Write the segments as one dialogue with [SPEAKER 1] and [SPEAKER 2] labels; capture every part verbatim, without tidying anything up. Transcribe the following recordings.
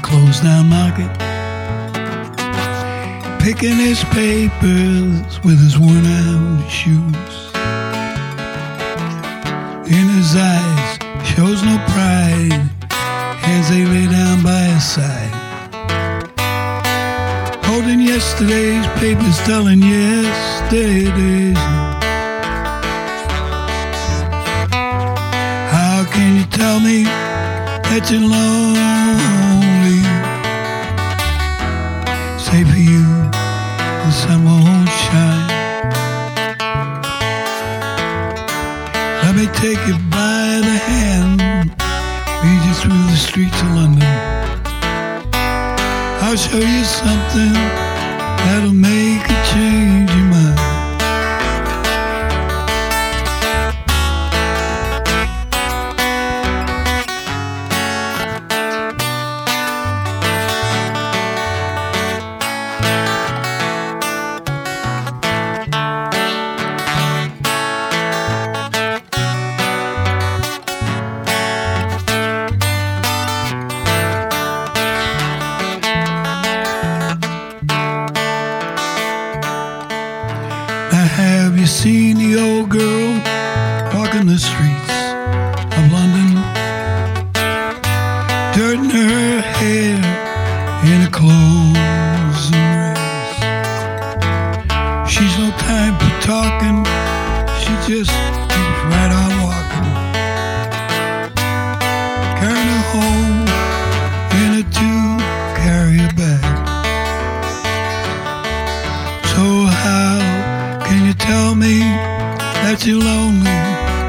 [SPEAKER 1] closed down market, picking his papers with his worn out shoes. In his eyes shows no pride, hands they lay down by his side, holding yesterday's papers, telling yesterday's. How can you tell me that you're lonely? Say for you, the sun won't shine. Let me take you by the hand, lead you through the streets of London. I'll show you something that'll make you change your mind. Have you seen the old girl walking the streets of London? Dirt in her hair and her clothes and rags. She's no time for talking, she just keeps right on walking, carrying her home in a two-carrier bag. So how can you tell me that you're lonely?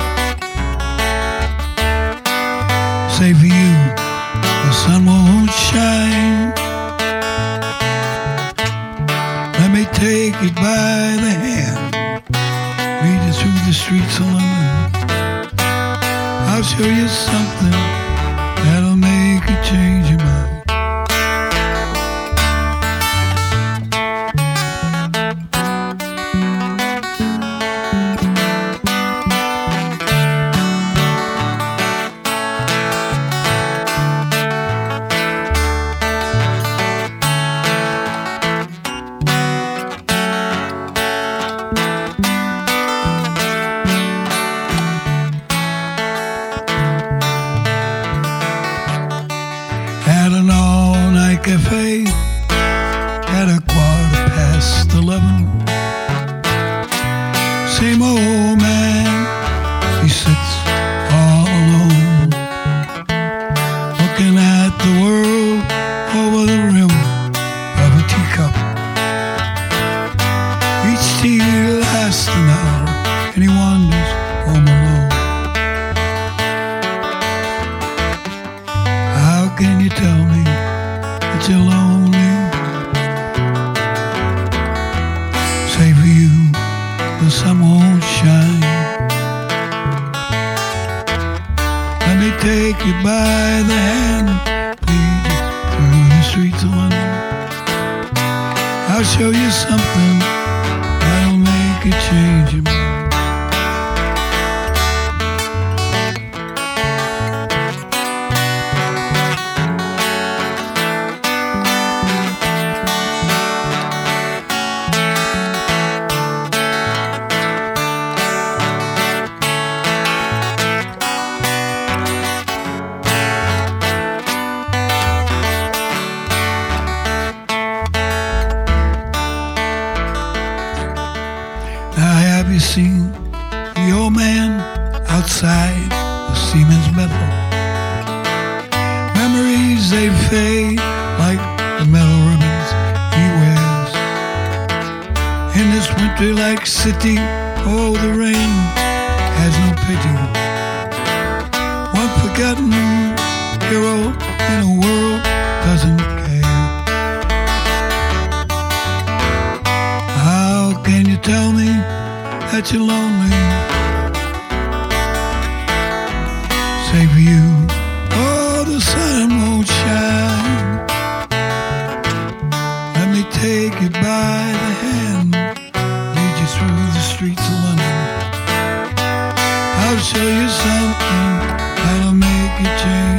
[SPEAKER 1] Say for you, the sun won't shine. Let me take you by the hand, lead you through the streets of London. I'll show you something that'll make you change your mind. At an all-night cafe at a quarter past eleven, same old man, he sits all alone, looking at the world over the rim of a teacup. Each tea lasts an hour and he wanders home alone. How can you tell me that you're lonely? Say for you, the sun won't shine. Let me take you by the hand, lead you through the streets of London. I'll show you something that'll make you change your mind. Now have you seen the old man outside the Siemens metal? Memories they fade like the metal ribbons he wears. In this winter-like city, oh, the rain has no pity. One forgotten hero in a world doesn't care. How can you tell me that you're lonely? Say for you, oh, the sun won't shine. Let me take you by the hand, lead you through the streets of London. I'll show you something that'll make you change.